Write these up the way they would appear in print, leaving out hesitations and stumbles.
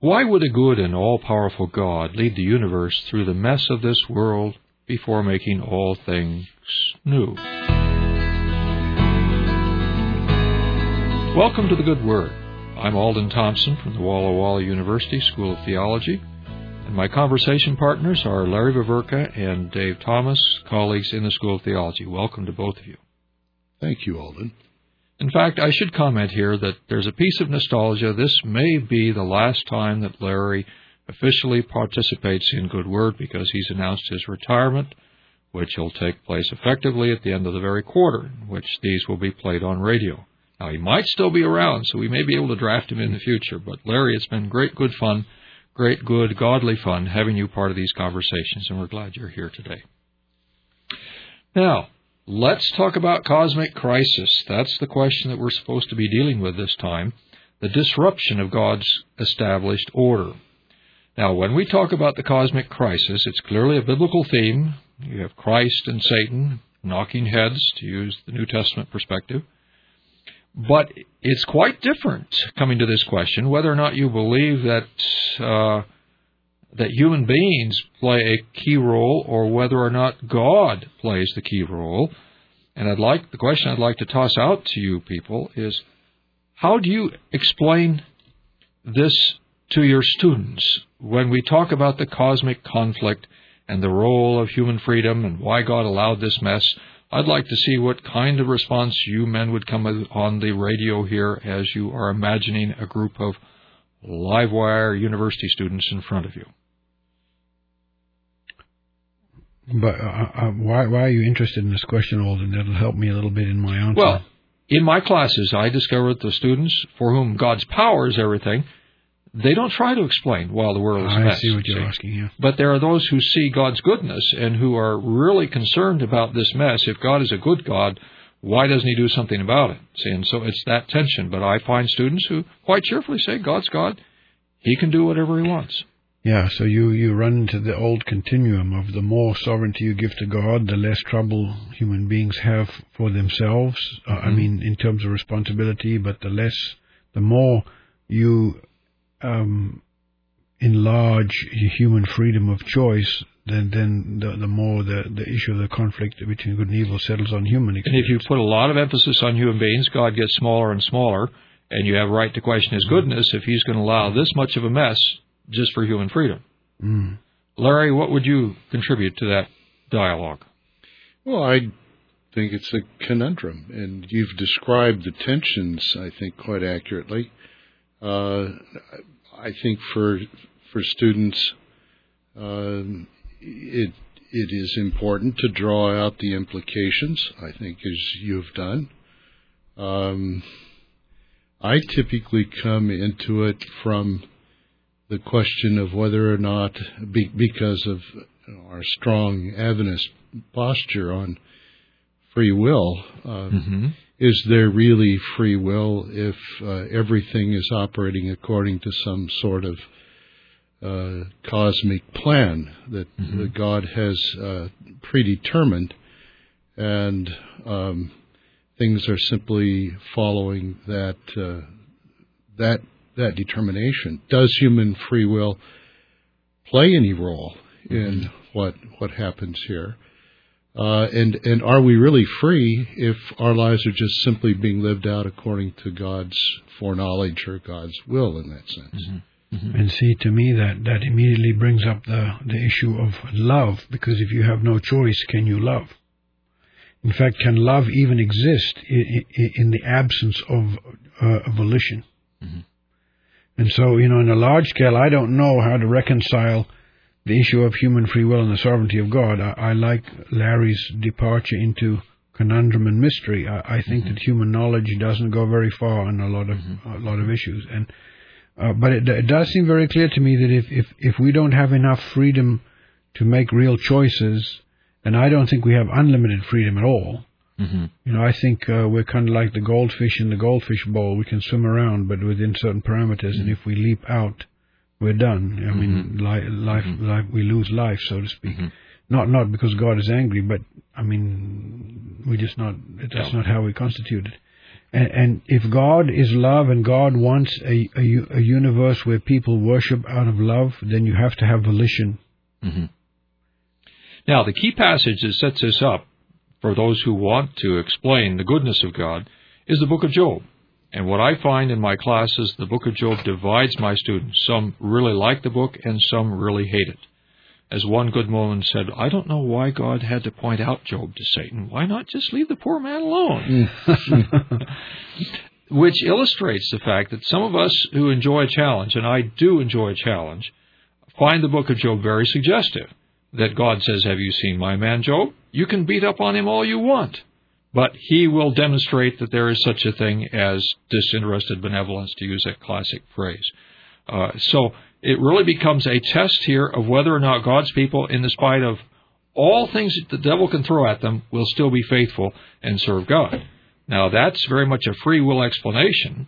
Why would a good and all-powerful God lead the universe through the mess of this world before making all things new? Welcome to the Good Word. I'm Alden Thompson from the Walla Walla University School of Theology, and my conversation partners are Larry Vaverka and Dave Thomas, colleagues in the School of Theology. Welcome to both of you. Thank you, Alden. In fact, I should comment here that there's a piece of nostalgia. This may be the last time that Larry officially participates in Good Word because he's announced his retirement, which will take place effectively at the end of the very quarter, in which these will be played on radio. Now, he might still be around, so we may be able to draft him in the future. But, Larry, it's been great, good fun, great, good, godly fun having you part of these conversations, and we're glad you're here today. Now, let's talk about cosmic crisis. That's the question that we're supposed to be dealing with this time, the disruption of God's established order. Now, when we talk about the cosmic crisis, it's clearly a biblical theme. You have Christ and Satan knocking heads, to use the New Testament perspective. But it's quite different coming to this question, whether or not you believe that human beings play a key role or whether or not God plays the key role. And the question I'd like to toss out to you people is, how do you explain this to your students when we talk about the cosmic conflict and the role of human freedom and why God allowed this mess? I'd like to see what kind of response you men would come with on the radio here as you are imagining a group of Livewire University students in front of you. But why are you interested in this question, Alden? That'll help me a little bit in my answer. Well, in my classes, I discovered the students for whom God's power is everything, they don't try to explain while the world is a mess. I see what you're asking, yeah. But there are those who see God's goodness and who are really concerned about this mess. If God is a good God, why doesn't He do something about it? See, and so it's that tension. But I find students who quite cheerfully say, God's God, He can do whatever He wants. Yeah, so you run into the old continuum of the more sovereignty you give to God, the less trouble human beings have for themselves. I mean, in terms of responsibility, but the more you enlarge human freedom of choice, then the more the issue of the conflict between good and evil settles on human experience. And if you put a lot of emphasis on human beings, God gets smaller and smaller, and you have a right to question His goodness if He's going to allow this much of a mess just for human freedom. Larry, what would you contribute to that dialogue? Well, I think it's a conundrum, and you've described the tensions, I think, quite accurately. I think for students, it is important to draw out the implications, I think, as you've done. I typically come into it from the question of whether or not, because of our strong Adventist posture on free will, is there really free will if everything is operating according to some sort of cosmic plan that God has predetermined, and things are simply following that determination? Does human free will play any role in what happens here? And are we really free if our lives are just simply being lived out according to God's foreknowledge or God's will in that sense? And see, to me, that immediately brings up the issue of love, because if you have no choice, can you love? In fact, can love even exist in the absence of volition? And so, in a large scale, I don't know how to reconcile the issue of human free will and the sovereignty of God. I like Larry's departure into conundrum and mystery. I think that human knowledge doesn't go very far on a lot of issues. But it does seem very clear to me that if we don't have enough freedom to make real choices, and I don't think we have unlimited freedom at all. I think we're kind of like the goldfish in the goldfish bowl. We can swim around, but within certain parameters. And if we leap out, we're done. I mean, life, we lose life, so to speak. Not because God is angry, but I mean, that's not how we constituted. And if God is love and God wants a universe where people worship out of love, then you have to have volition. Mm-hmm. Now, the key passage that sets this up for those who want to explain the goodness of God is the book of Job. And what I find in my classes, the book of Job divides my students. Some really like the book and some really hate it. As one good woman said, I don't know why God had to point out Job to Satan. Why not just leave the poor man alone? Which illustrates the fact that some of us who enjoy a challenge, and I do enjoy a challenge, find the book of Job very suggestive. That God says, have you seen my man Job? You can beat up on him all you want, but he will demonstrate that there is such a thing as disinterested benevolence, to use that classic phrase. So it really becomes a test here of whether or not God's people, in spite of all things that the devil can throw at them, will still be faithful and serve God. Now, that's very much a free will explanation,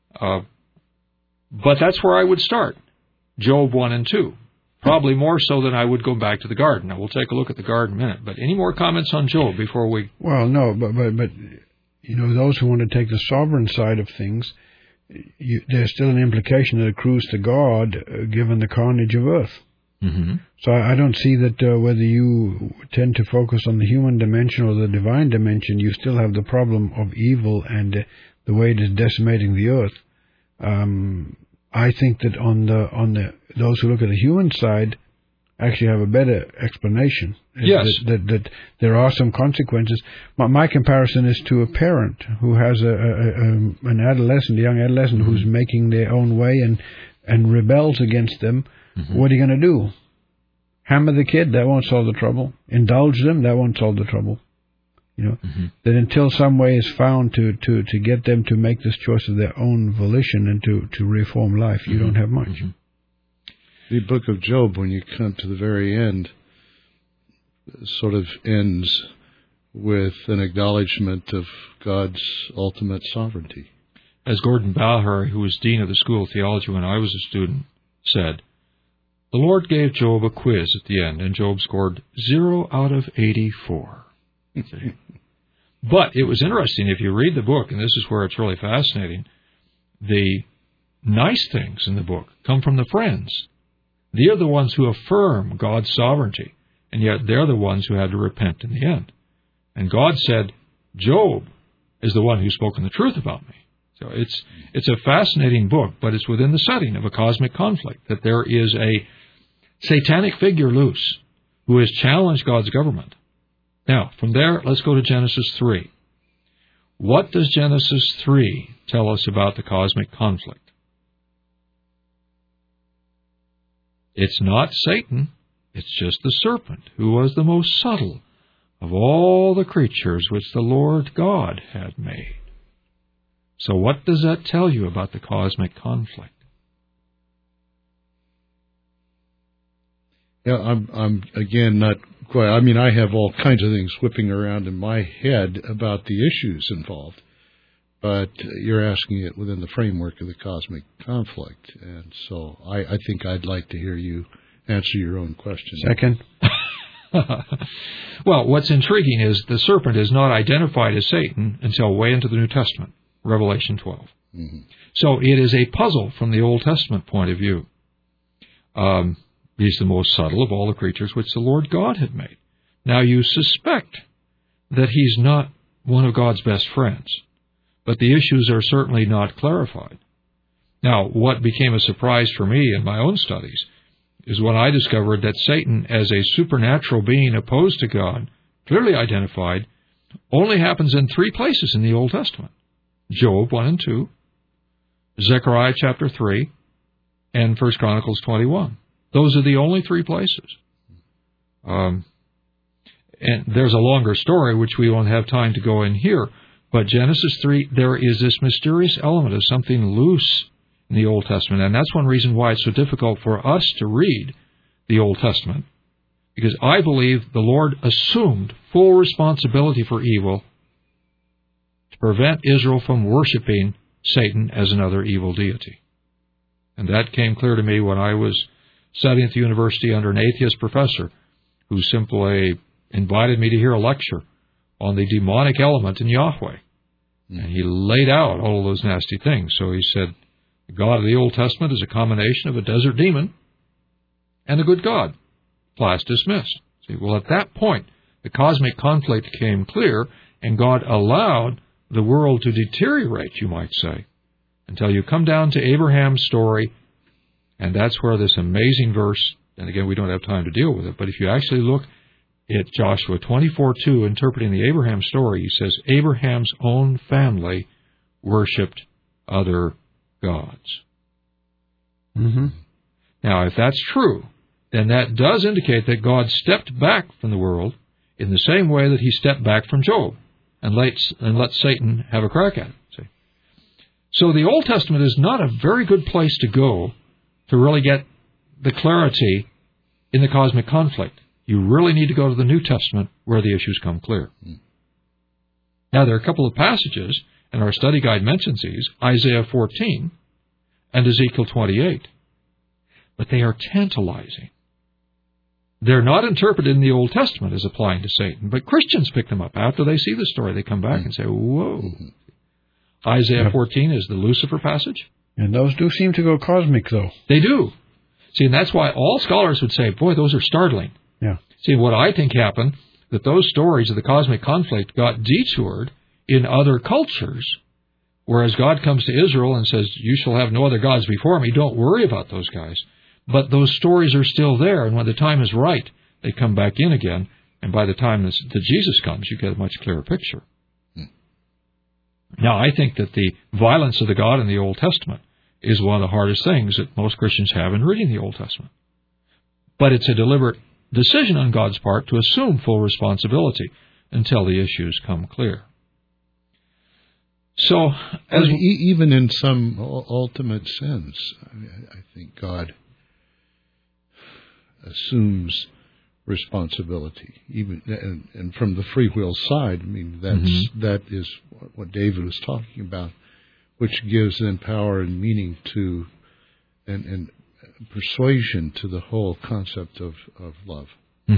but that's where I would start. Job 1 and 2. Probably more so than I would go back to the garden. Now, we'll take a look at the garden in a minute. But any more comments on Job before we... Well, no, but you know, those who want to take the sovereign side of things, there's still an implication that accrues to God given the carnage of earth. Mm-hmm. So I don't see that whether you tend to focus on the human dimension or the divine dimension, you still have the problem of evil and the way it is decimating the earth. I think that on those who look at the human side actually have a better explanation. Yes. That there are some consequences. My comparison is to a parent who has a young adolescent who's making their own way and rebels against them. Mm-hmm. What are you going to do? Hammer the kid? That won't solve the trouble. Indulge them? That won't solve the trouble. You know, that until some way is found to get them to make this choice of their own volition and to reform life, you don't have much. Mm-hmm. The book of Job, when you come to the very end, sort of ends with an acknowledgement of God's ultimate sovereignty. As Gordon Ballhary, who was dean of the School of Theology when I was a student, said, the Lord gave Job a quiz at the end, and Job scored 0 out of 84. But it was interesting, if you read the book, and this is where it's really fascinating, the nice things in the book come from the friends. They are the ones who affirm God's sovereignty, and yet they're the ones who had to repent in the end. And God said, Job is the one who's spoken the truth about me. So it's a fascinating book, but it's within the setting of a cosmic conflict, that there is a satanic figure loose who has challenged God's government. Now, from there, let's go to Genesis 3. What does Genesis 3 tell us about the cosmic conflict? It's not Satan, it's just the serpent, who was the most subtle of all the creatures which the Lord God had made. So what does that tell you about the cosmic conflict? Yeah, I'm again not quite. I mean, I have all kinds of things whipping around in my head about the issues involved, but you're asking it within the framework of the cosmic conflict, and so I think I'd like to hear you answer your own question. Second. Well, what's intriguing is the serpent is not identified as Satan until way into the New Testament, Revelation 12. Mm-hmm. So it is a puzzle from the Old Testament point of view. He's the most subtle of all the creatures which the Lord God had made. Now you suspect that he's not one of God's best friends, but the issues are certainly not clarified. Now, what became a surprise for me in my own studies is when I discovered that Satan, as a supernatural being opposed to God, clearly identified, only happens in 3 places in the Old Testament. Job 1 and 2, Zechariah chapter 3, and 1 Chronicles 21. Those are the only 3 places. And there's a longer story, which we won't have time to go in here, but Genesis 3, there is this mysterious element of something loose in the Old Testament, and that's one reason why it's so difficult for us to read the Old Testament, because I believe the Lord assumed full responsibility for evil to prevent Israel from worshiping Satan as another evil deity. And that came clear to me when I was studying at the university under an atheist professor who simply invited me to hear a lecture on the demonic element in Yahweh. And he laid out all of those nasty things. So he said, the God of the Old Testament is a combination of a desert demon and a good God. Class dismissed. See, well, at that point, the cosmic conflict became clear, and God allowed the world to deteriorate, you might say, until you come down to Abraham's story, and that's where this amazing verse, and again, we don't have time to deal with it, but if you actually look at Joshua 24:2, interpreting the Abraham story, he says, Abraham's own family worshipped other gods. Mm-hmm. Now, if that's true, then that does indicate that God stepped back from the world in the same way that he stepped back from Job and let Satan have a crack at it. See? So the Old Testament is not a very good place to go to really get the clarity in the cosmic conflict. You really need to go to the New Testament where the issues come clear. Now, there are a couple of passages, and our study guide mentions these, Isaiah 14 and Ezekiel 28. But they are tantalizing. They're not interpreted in the Old Testament as applying to Satan, but Christians pick them up. After they see the story, they come back and say, whoa. Isaiah 14 is the Lucifer passage. And those do seem to go cosmic, though. They do. See, and that's why all scholars would say, boy, those are startling. Yeah. See, what I think happened, that those stories of the cosmic conflict got detoured in other cultures, whereas God comes to Israel and says, you shall have no other gods before me. Don't worry about those guys. But those stories are still there, and when the time is right, they come back in again, and by the time that Jesus comes, you get a much clearer picture. Now, I think that the violence of the God in the Old Testament is one of the hardest things that most Christians have in reading the Old Testament. But it's a deliberate decision on God's part to assume full responsibility until the issues come clear. So, even in some ultimate sense, I think God assumes responsibility, even and from the free will side. I mean, that is what David was talking about, which gives then power and meaning to and persuasion to the whole concept of love.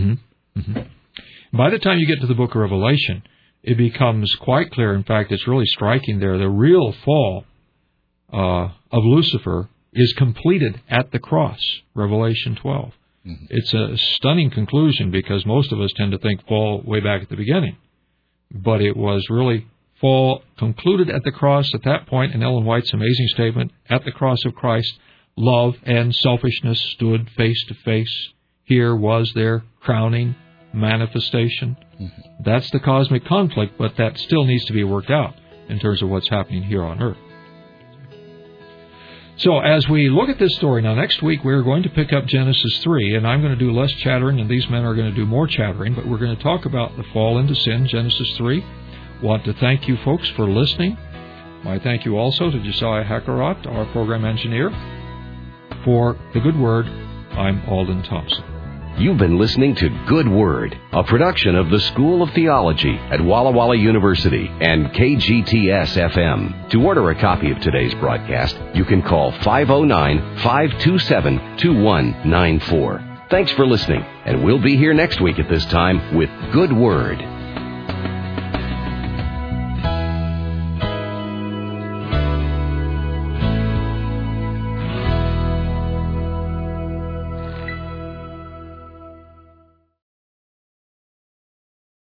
By the time you get to the book of Revelation, it becomes quite clear. In fact, it's really striking there. The real fall of Lucifer is completed at the cross, Revelation 12. It's a stunning conclusion because most of us tend to think fall way back at the beginning. But it was really fall concluded at the cross at that point, in Ellen White's amazing statement, at the cross of Christ, love and selfishness stood face to face. Here was their crowning manifestation. That's the cosmic conflict, but that still needs to be worked out in terms of what's happening here on earth. So as we look at this story, now next week we're going to pick up Genesis 3, and I'm going to do less chattering, and these men are going to do more chattering, but we're going to talk about the fall into sin, Genesis 3. Want to thank you folks for listening. My thank you also to Josiah Hackerott, our program engineer. For The Good Word, I'm Alden Thompson. You've been listening to Good Word, a production of the School of Theology at Walla Walla University and KGTS-FM. To order a copy of today's broadcast, you can call 509-527-2194. Thanks for listening, and we'll be here next week at this time with Good Word.